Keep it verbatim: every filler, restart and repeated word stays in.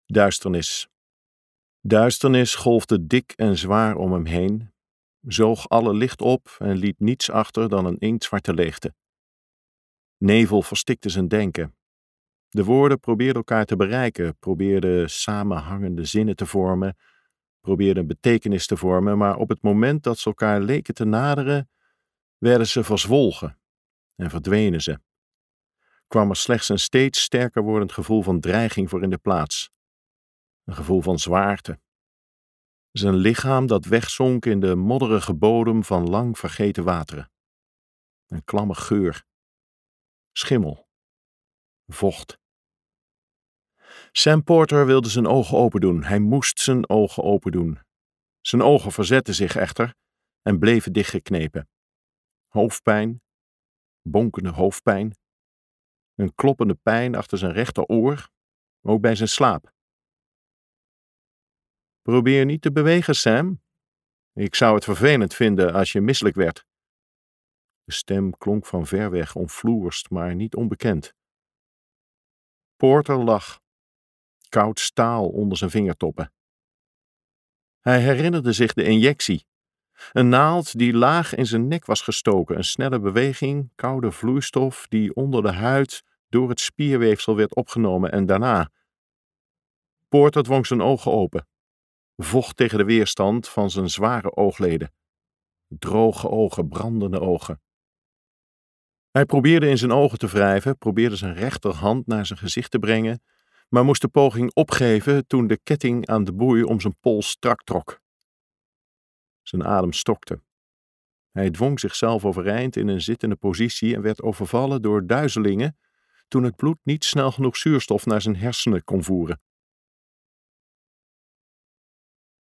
Duisternis. Duisternis golfde dik en zwaar om hem heen, zoog alle licht op en liet niets achter dan een inktzwarte leegte. Nevel verstikte zijn denken. De woorden probeerden elkaar te bereiken, probeerden samenhangende zinnen te vormen, probeerden een betekenis te vormen, maar op het moment dat ze elkaar leken te naderen, werden ze verzwolgen en verdwenen ze. Kwam er slechts een steeds sterker wordend gevoel van dreiging voor in de plaats. Een gevoel van zwaarte. Zijn lichaam dat wegzonk in de modderige bodem van lang vergeten wateren. Een klamme geur. Schimmel. Vocht. Sam Porter wilde zijn ogen open doen. Hij moest zijn ogen open doen. Zijn ogen verzetten zich echter en bleven dichtgeknepen. Hoofdpijn. Bonkende hoofdpijn. Een kloppende pijn achter zijn rechteroor, ook bij zijn slaap. Probeer niet te bewegen, Sam. Ik zou het vervelend vinden als je misselijk werd. De stem klonk van ver weg, omfloerst, maar niet onbekend. Porter lag, koud staal onder zijn vingertoppen. Hij herinnerde zich de injectie. Een naald die laag in zijn nek was gestoken, een snelle beweging, koude vloeistof die onder de huid door het spierweefsel werd opgenomen en daarna. Porter dwong zijn ogen open, vocht tegen de weerstand van zijn zware oogleden. Droge ogen, brandende ogen. Hij probeerde in zijn ogen te wrijven, probeerde zijn rechterhand naar zijn gezicht te brengen, maar moest de poging opgeven toen de ketting aan de boei om zijn pols strak trok. Zijn adem stokte. Hij dwong zichzelf overeind in een zittende positie en werd overvallen door duizelingen toen het bloed niet snel genoeg zuurstof naar zijn hersenen kon voeren.